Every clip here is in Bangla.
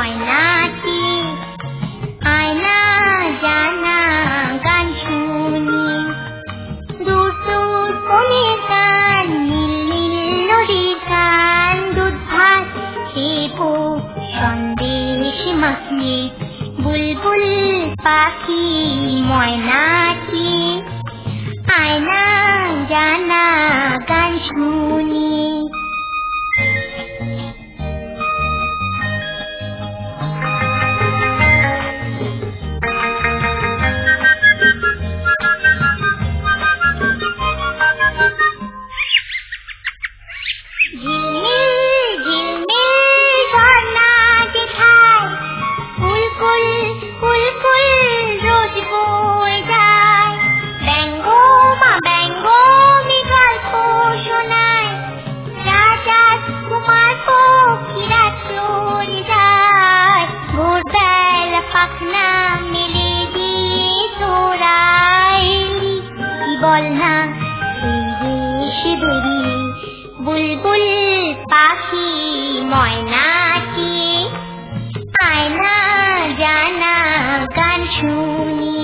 ময়নাটি আয়না জানা গান শুনি দূর দূর কোণে গান নীল নীল নদীর গান দুধ ভাত খেবো সন্দেশ মাখিয়ে বুলবুল পাখি ময়নাটি আয়না জানা গান শুনি বুলবুল পাখি ময়নাটি আয়না জানা গান শুনি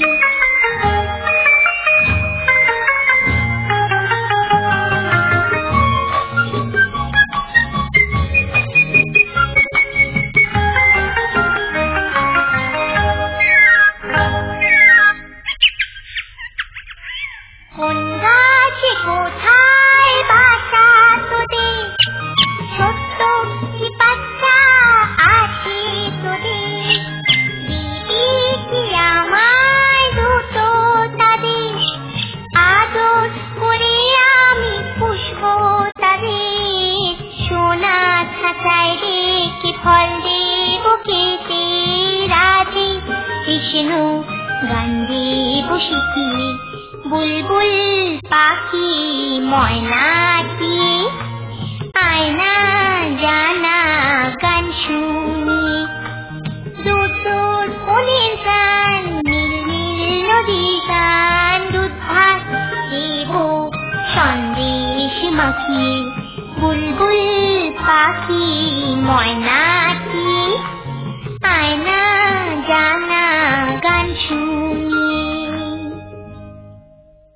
কোন গাছে কোথায় বাসা তোদের ছোট্ট কি বাচ্চা আছে তোদের দিদি কি আমায় দুটো তাদের আদর করে আমি পুষবো তাদের সোনা খাঁচায় রেখে ফল দেবো কেটে রাধে কৃষ্ণ গান দেবো শিখিয়ে বুলবুল পাখি ময়নাটি আয়না জানা গান শুনি দূর দূর কোণের গান নীল নীল নদীর গান দুধ ভাত দেবো সন্দেশ মাখিয়ে বুলবুল পাখি ময়নাটি আয়না জানা গান শুনি